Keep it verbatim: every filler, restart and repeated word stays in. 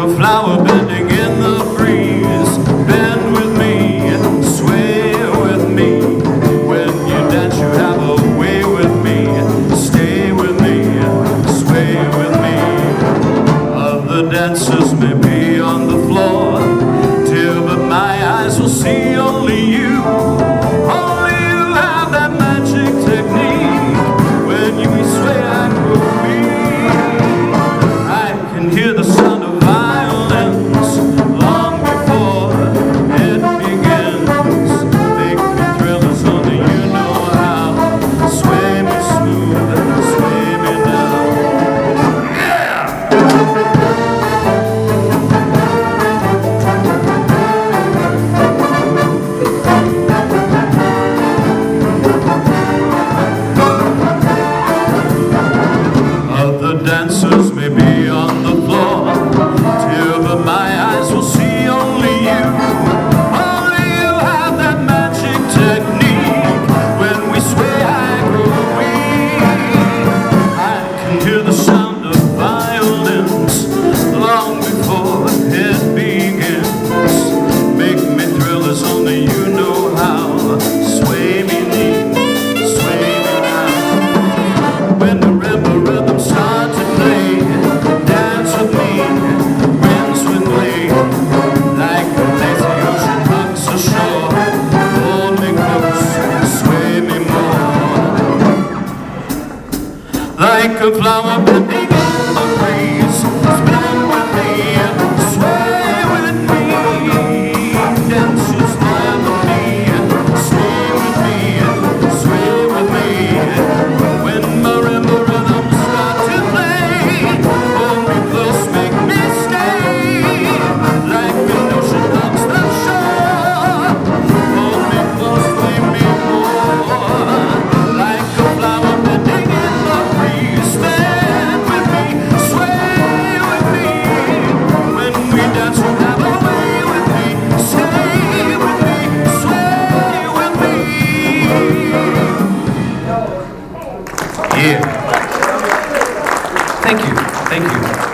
a flower bending in the breeze. Bend with me, sway with me. When you dance you have a way with me. Stay with me, sway with me. Other dancers may be on the floor, dear, but my eyes will see only you. Only you have that magic technique. When you sway I grow weak. I can hear the sound of violins long before it begins. Make me thrill as only you know how. Sway me smooth, sway me down. Yeah! Other dancers may be on the floor, dear, but my eyes will see only you. Only you have that magic technique. When we sway I grow weak. I can hear the sound of violins long before it begins. Make me thrill as only you know how. Sway me neat, sway me now. When the rebel rhythm starts to play, dance with me, winds with glee. Like the lazy ocean hugs the shore, hold me close, sway me more. Like a flower bending in the breeze, spin with me, sway with me. Dance you smile with me, stay with me, sway with me. When marimba rhythms start to play, hold me close, make me stay. Like an ocean hugs the shore, hold me close, sway me more. Like a flower bending in the breeze, spin with me, sway with me. When we dance we'll have a way with me. Stay with me, sway with me. Yeah. Thank you. Thank you.